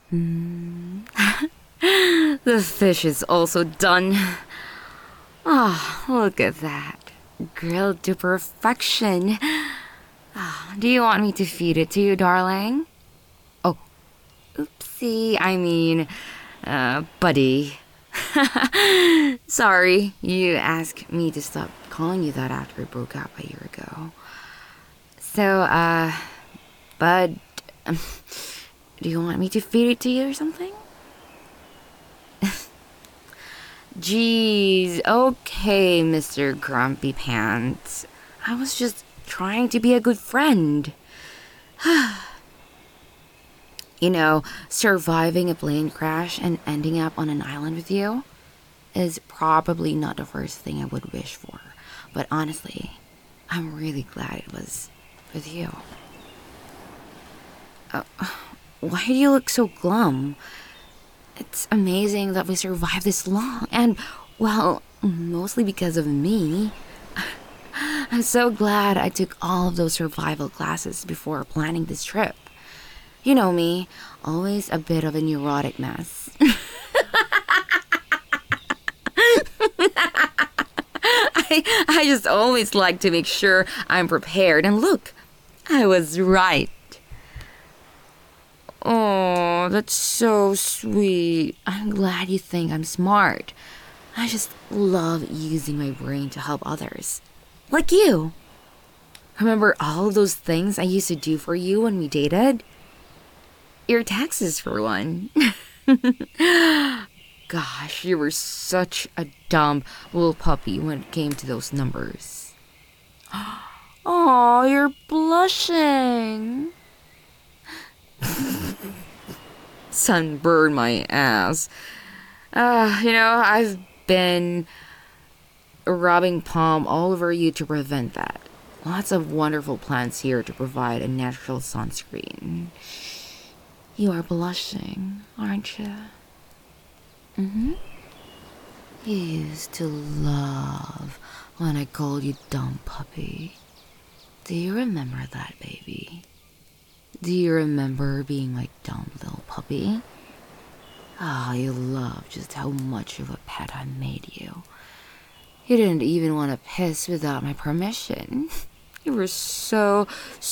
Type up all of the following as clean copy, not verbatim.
The fish is also done. Ah, look at that. Grilled to perfection. Do you want me to feed it to you, darling? Oh, oopsie. Buddy. Sorry, you asked me to stop calling you that after we broke up a year ago. So, Bud, do you want me to feed it to you or something? Jeez, okay, Mr. Grumpy Pants. I was just trying to be a good friend. Surviving a plane crash and ending up on an island with you is probably not the first thing I would wish for. But honestly, I'm really glad it was with you. Why do you look so glum? It's amazing that we survived this long, and, well, mostly because of me. I'm so glad I took all of those survival classes before planning this trip. You know me, always a bit of a neurotic mess. I just always like to make sure I'm prepared, and look, I was right. Oh, that's so sweet. I'm glad you think I'm smart. I just love using my brain to help others. Like you. Remember all of those things I used to do for you when we dated? Your taxes, for one. Gosh, you were such a dumb little puppy when it came to those numbers. Oh, you're blushing. Sunburn my ass. I've been rubbing palm all over you to prevent that. Lots of wonderful plants here to provide a natural sunscreen. You are blushing, aren't you? Mm-hmm. You used to love when I called you dumb puppy. Do you remember that, baby? Do you remember being my dumb little puppy? You love just how much of a pet I made you. You didn't even want to piss without my permission. You were so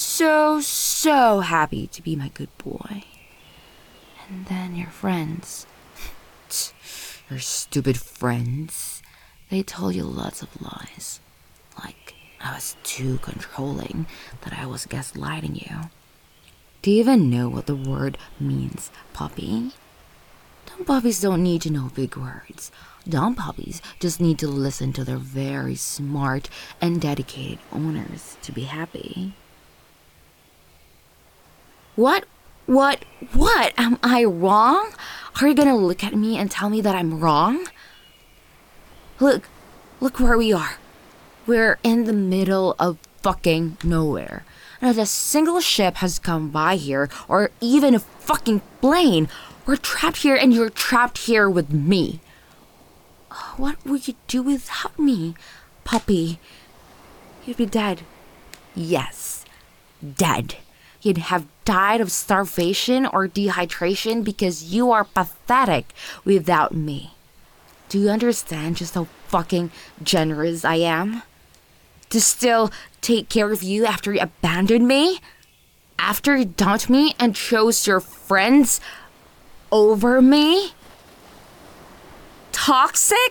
happy to be my good boy. And then your friends, your stupid friends, they told you lots of lies. Like I was too controlling, that I was gaslighting you. Do you even know what the word means, puppy? Dumb puppies don't need to know big words. Dumb puppies just need to listen to their very smart and dedicated owners to be happy. What? Am I wrong? Are you gonna look at me and tell me that I'm wrong? Look where we are. We're in the middle of fucking nowhere. Not a single ship has come by here, or even a fucking plane. We're trapped here, and you're trapped here with me. What would you do without me, puppy? You'd be dead. Yes, dead. You'd have died of starvation or dehydration because you are pathetic without me. Do you understand just how fucking generous I am? To still take care of you after you abandoned me? After you dumped me and chose your friends over me? Toxic?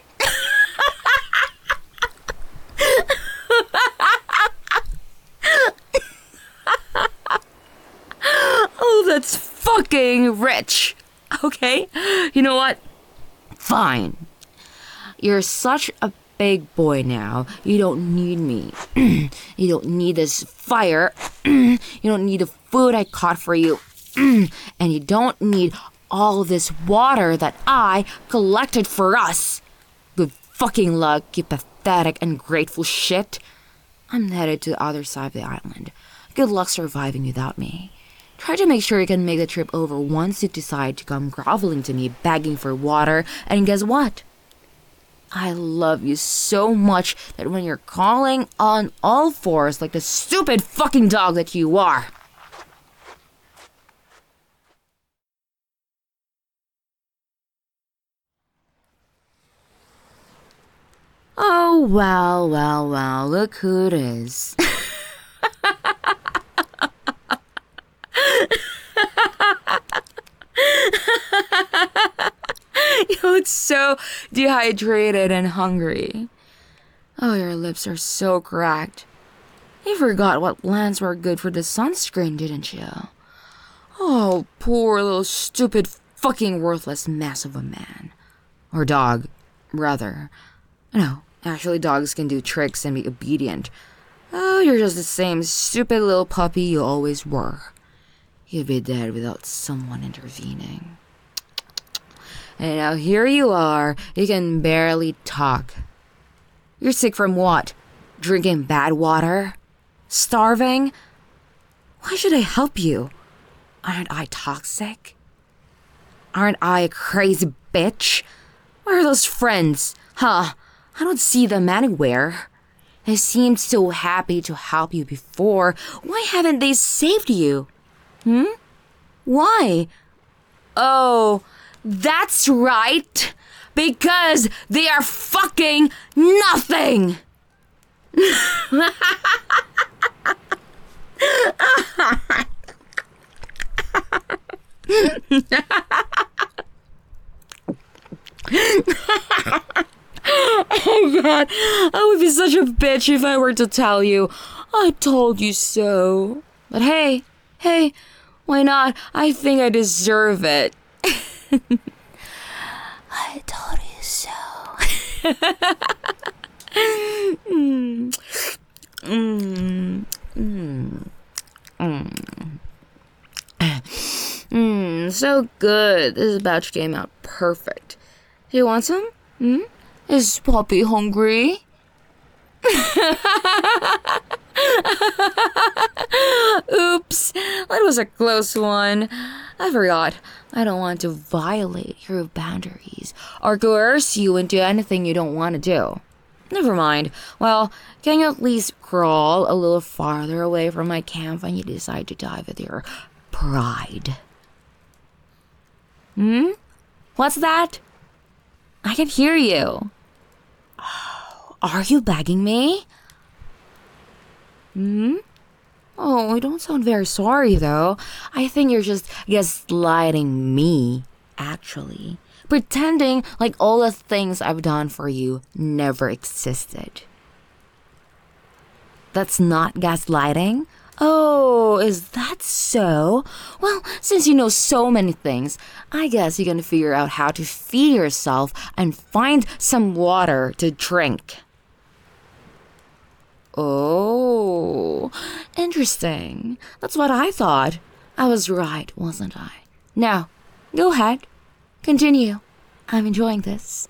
Oh, that's fucking rich. Okay? You know what? Fine. You're such a big boy now. You don't need me. You don't need this fire. You don't need the food I caught for you. And you don't need all this water that I collected for us. Good fucking luck, you pathetic, ungrateful shit. I'm headed to the other side of the island. Good luck surviving without me. Try to make sure you can make the trip over once you decide to come groveling to me, begging for water, and guess what? I love you so much that when you're crawling on all fours like the stupid fucking dog that you are, Oh, well, look who it is. It's so dehydrated and hungry. Oh, your lips are so cracked. You forgot what lands were good for the sunscreen, didn't you? Oh, poor little stupid fucking worthless mess of a man. Or dog, rather. No, actually dogs can do tricks and be obedient. Oh, you're just the same stupid little puppy you always were. You'd be dead without someone intervening. And now here you are, you can barely talk. You're sick from what? Drinking bad water? Starving? Why should I help you? Aren't I toxic? Aren't I a crazy bitch? Where are those friends? Huh? I don't see them anywhere. They seemed so happy to help you before. Why haven't they saved you? Why? Oh, that's right. Because they are fucking nothing. Oh God, I would be such a bitch if I were to tell you. I told you so. But hey, why not? I think I deserve it. I told you so. So good. This batch came out perfect. Do you want some? Is Poppy hungry? Oops, that was a close one. I forgot. I don't want to violate your boundaries or coerce you into anything you don't want to do. Never mind. Well, can you at least crawl a little farther away from my camp when you decide to die with your pride? What's that? I can hear you. Oh, are you begging me? Oh, you don't sound very sorry, though. I think you're just gaslighting me, actually. Pretending like all the things I've done for you never existed. That's not gaslighting? Oh, is that so? Well, since you know so many things, I guess you're gonna figure out how to feed yourself and find some water to drink. Oh, interesting. That's what I thought. I was right, wasn't I? Now, go ahead. Continue. I'm enjoying this.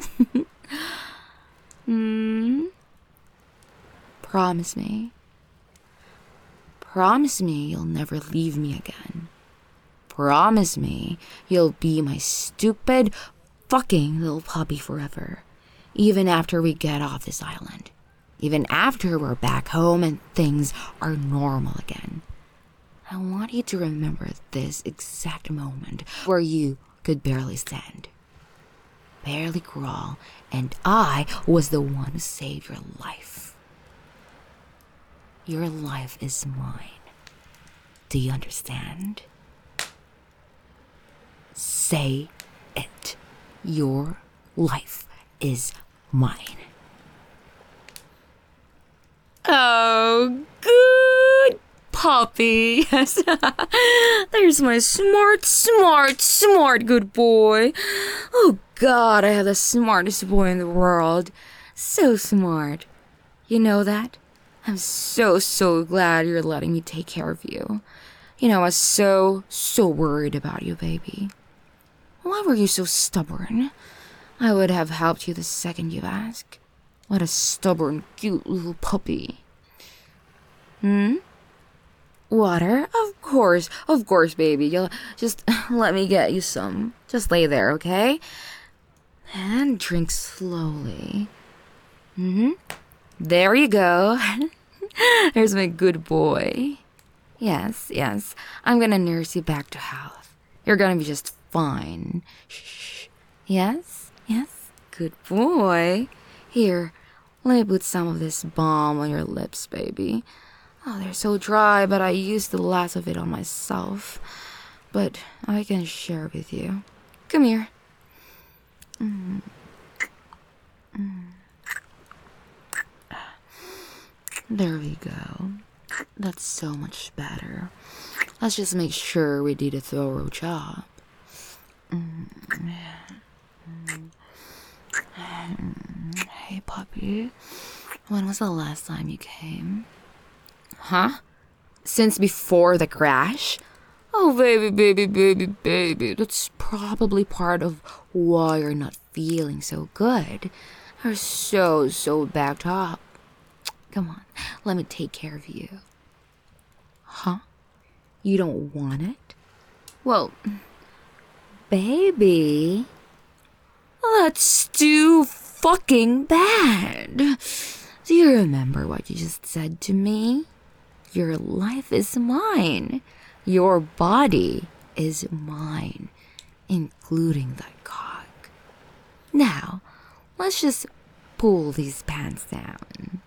Promise me. Promise me you'll never leave me again. Promise me you'll be my stupid fucking little puppy forever. Even after we get off this island. Even after we're back home and things are normal again. I want you to remember this exact moment where you could barely stand, barely crawl, and I was the one who saved your life. Your life is mine. Do you understand? Say it. Your life is mine. Oh, good puppy. Yes. There's my smart good boy. Oh, God, I have the smartest boy in the world. So smart. You know that? I'm so glad you're letting me take care of you. You know, I was so worried about you, baby. Why were you so stubborn? I would have helped you the second you asked. What a stubborn, cute little puppy. Water? Of course, baby. You'll just let me get you some. Just lay there, okay? And drink slowly. There you go. There's my good boy. Yes. I'm gonna nurse you back to health. You're gonna be just fine. Shh. Yes. Good boy. Here, Let me put some of this balm on your lips, baby. Oh, they're so dry, but I used the last of it on myself. But I can share with you. Come here. There we go. That's so much better. Let's just make sure we did a thorough job. Hey, puppy. When was the last time you came? Huh? Since before the crash? Oh, baby, baby, baby, baby. That's probably part of why you're not feeling so good. You're so backed up. Come on, let me take care of you. Huh? You don't want it? Well, baby, that's too fucking bad. Do you remember what you just said to me? Your life is mine. Your body is mine, including that cock. Now, let's just pull these pants down.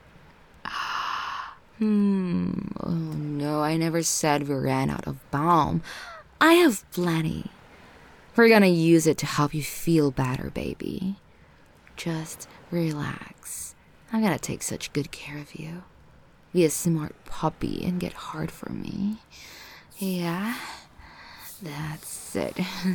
Oh no, I never said we ran out of balm. I have plenty. We're gonna use it to help you feel better, baby. Just relax. I'm gonna take such good care of you. Be a smart puppy and get hard for me. Yeah, that's it.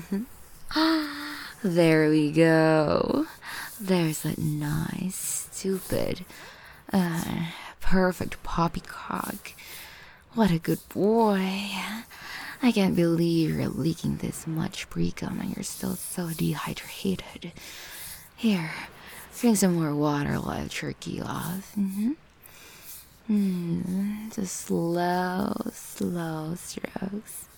There we go. There's that nice, stupid, perfect poppycock. What a good boy. I can't believe you're leaking this much pre-cum and you're still so dehydrated. Here, drink some more water while I jerk you off. Just slow strokes.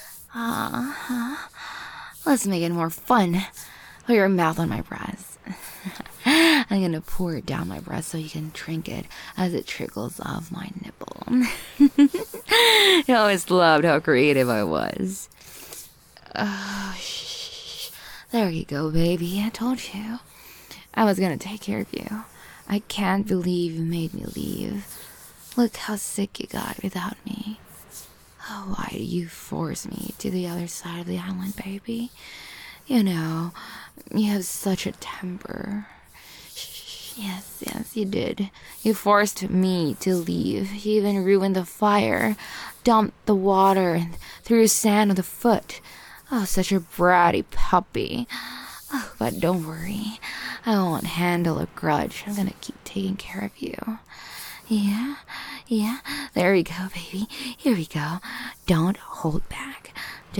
Let's make it more fun. Put your mouth on my breast. I'm gonna pour it down my breast so you can drink it as it trickles off my nipple. You always loved how creative I was. Oh, shh. There you go, baby. I told you. I was gonna take care of you. I can't believe you made me leave. Look how sick you got without me. Oh, why do you force me to the other side of the island, baby? You know, you have such a temper. Yes, you did. You forced me to leave. You even ruined the fire, dumped the water, and threw sand on the foot. Oh, such a bratty puppy. Oh, but don't worry. I won't handle a grudge. I'm gonna keep taking care of you. Yeah. There we go, baby. Here we go. Don't hold back.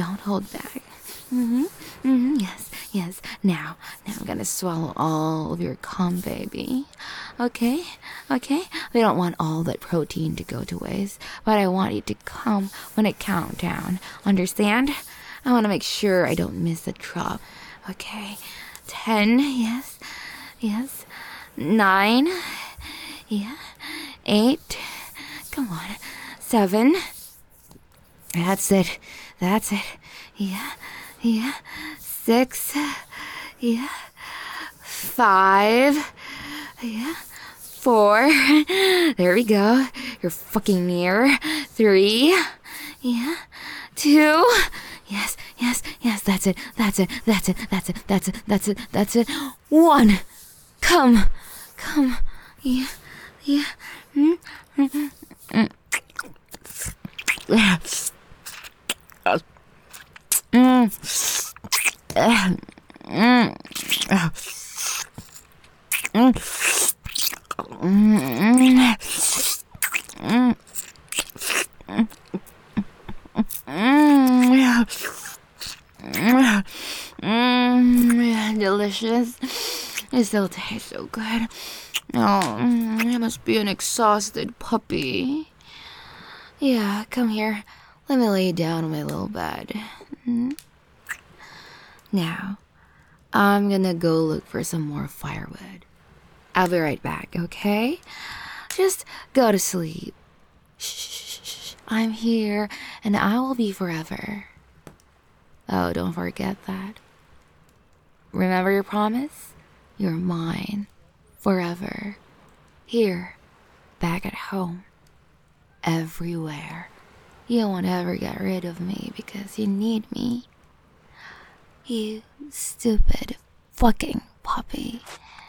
Yes. Now I'm gonna swallow all of your cum, baby. Okay? We don't want all that protein to go to waste, but I want you to come when I count down. Understand? I want to make sure I don't miss a drop. Okay? 10, yes. 9, yeah. 8, come on. 7. That's it. Yeah. 6, yeah. 5, yeah. 4, there we go. You're fucking near. 3, yeah. 2, yes. That's it. 1, come. Yeah. Delicious. It still tastes so good. Oh, I must be an exhausted puppy. Yeah, come here. Let me lay you down on my little bed. Now, I'm gonna go look for some more firewood. I'll be right back, okay? Just go to sleep. Shh. I'm here, and I will be forever. Oh, don't forget that. Remember your promise? You're mine. Forever. Here, back at home, everywhere. You won't ever get rid of me because you need me. You stupid fucking puppy.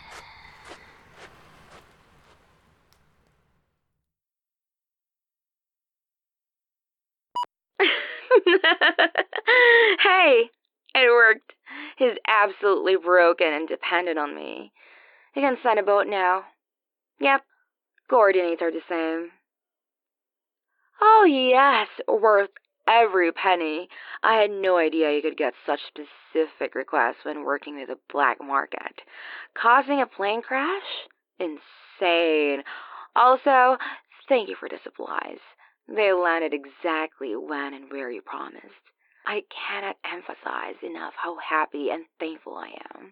Hey, it worked. He's absolutely broken and dependent on me. He can sign a boat now. Yep, coordinates are the same. Oh, yes, worth every penny. I had no idea you could get such specific requests when working with the black market. Causing a plane crash? Insane. Also, thank you for the supplies. They landed exactly when and where you promised. I cannot emphasize enough how happy and thankful I am.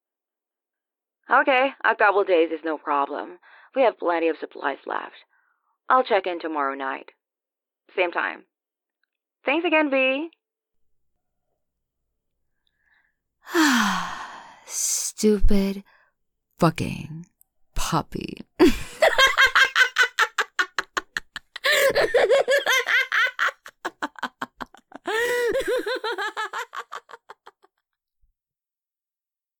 Okay, a couple days is no problem. We have plenty of supplies left. I'll check in tomorrow night. Same time. Thanks again, V. Stupid fucking puppy.